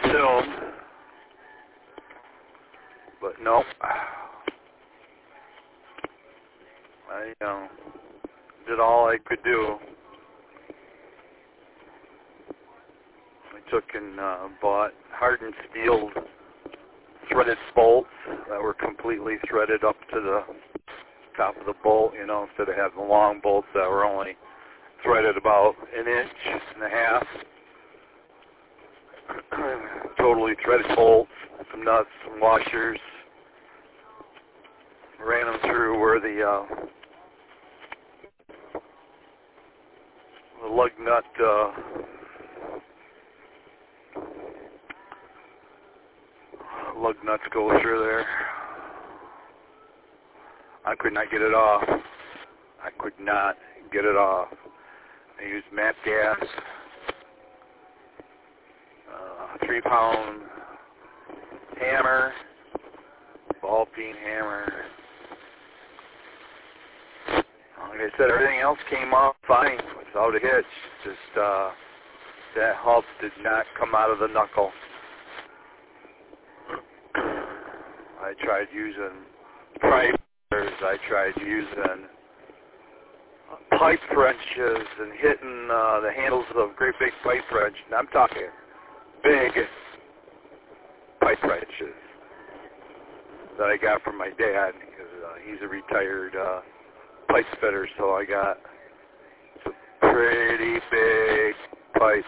soon. But no. I did all I could do. I took and bought hardened steel threaded bolts that were completely threaded up to the top of the bolt, instead of having long bolts that were only threaded about an inch and a half. Totally threaded bolts, some nuts, some washers. Ran them through where the lug nut nuts go through there. I could not get it off. I could not get it off. I used MAP gas, 3-pound hammer, ball peen hammer. Like I said, everything else came off fine without a hitch. Just that hub did not come out of the knuckle. I tried using pry bars. I tried using pipe wrenches and hitting the handles of a great big pipe wrench. And I'm talking big pipe wrenches that I got from my dad because he's a retired pipe fitter. So I got some pretty big pipe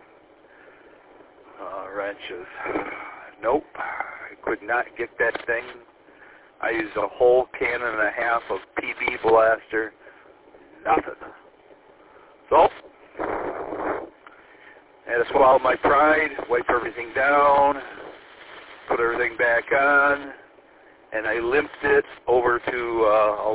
wrenches. Nope. I could not get that thing. I used a whole cannon and a half of PB Blaster. Nothing. So, I had to swallow my pride, wipe everything down, put everything back on, and I limped it over to a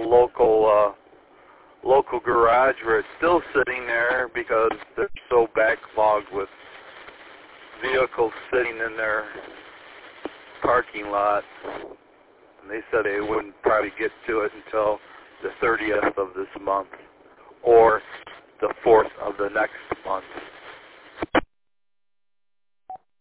local garage where it's still sitting there because they're so backlogged with vehicles sitting in their parking lot. And they said they wouldn't probably get to it until the 30th of this month or the 4th of the next month.